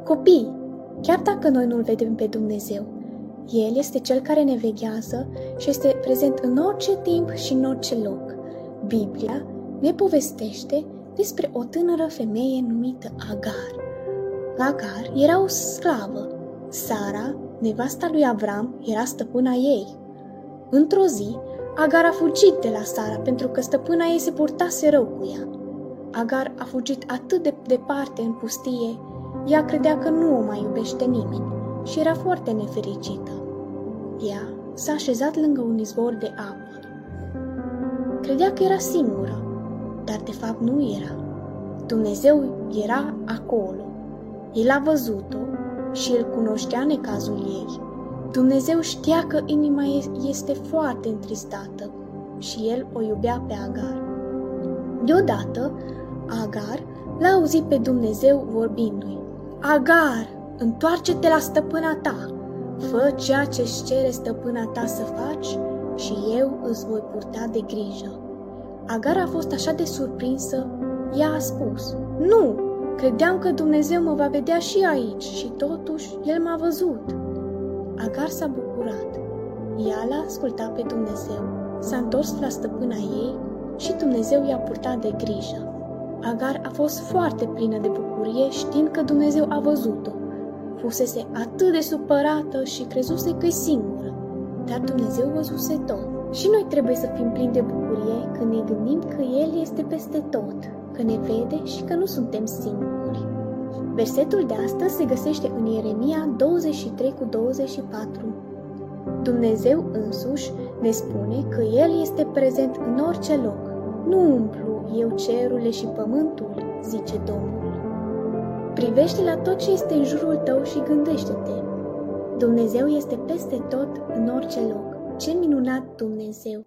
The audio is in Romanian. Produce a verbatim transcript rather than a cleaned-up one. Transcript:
Copii, chiar dacă noi nu-L vedem pe Dumnezeu, El este Cel care ne veghează și este prezent în orice timp și în orice loc. Biblia ne povestește despre o tânără femeie numită Agar. Agar era o sclavă. Sara, nevasta lui Avram, era stăpâna ei. Într-o zi, Agar a fugit de la Sara pentru că stăpâna ei se purtase rău cu ea. Agar a fugit atât de departe în pustie, ea credea că nu o mai iubește nimeni și era foarte nefericită. Ea s-a așezat lângă un izvor de apă. Credea că era singură, dar de fapt nu era. Dumnezeu era acolo. El a văzut-o și el cunoștea necazul ei. Dumnezeu știa că inima ei este foarte întristată și el o iubea pe Agar. Deodată, Agar l-a auzit pe Dumnezeu vorbindu-i: Agar, întoarce-te la stăpâna ta, fă ceea ce-ți cere stăpâna ta să faci și eu îți voi purta de grijă. Agar a fost așa de surprinsă, ea a spus: Nu, credeam că Dumnezeu mă va vedea și aici și totuși El m-a văzut. Agar s-a bucurat. Ea l-a ascultat pe Dumnezeu, s-a întors la stăpâna ei și Dumnezeu i-a purtat de grijă. Agar a fost foarte plină de bucurie știind că Dumnezeu a văzut-o. Fusese atât de supărată și crezuse că e singură, dar Dumnezeu văzuse tot. Și noi trebuie să fim plini de bucurie când ne gândim că El este peste tot, că ne vede și că nu suntem singuri. Versetul de astăzi se găsește în Ieremia douăzeci și trei cu douăzeci și patru. Dumnezeu însuși ne spune că El este prezent în orice loc. Nu umplu eu cerurile și pământul, zice Domnul. Privește la tot ce este în jurul tău și gândește-te. Dumnezeu este peste tot, în orice loc. Ce minunat Dumnezeu!